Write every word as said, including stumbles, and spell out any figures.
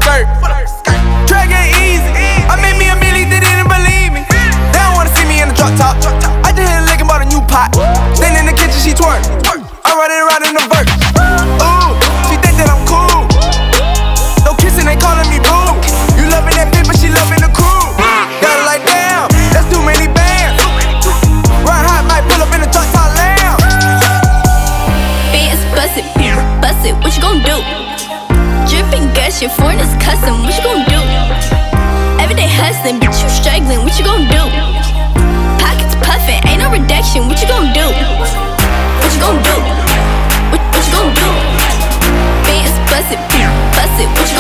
skirt. Track it easy. I made me a milli, they didn't believe me. They don't wanna see me in the drop top. I just hit a lick and bought a new pot. Then in the kitchen, she twerk. I'm running around in the vert. Ooh, she think that I'm cool. No kissing, they calling me boo. You loving that bitch, but she loving the crew. Got it like damn, that's too many bands. Ride hot, might pull up in the truck top lamb. Bands bust it, bust it, what you gon' do? Dripping gush, your foreign is custom, what you gon' do? Everyday hustling, bitch, you struggling, what you gon' do? Pockets puffin', ain't no reduction, what you gon' do? What you gon' do? What, what you gon' do? Bands bust it, bust it, what you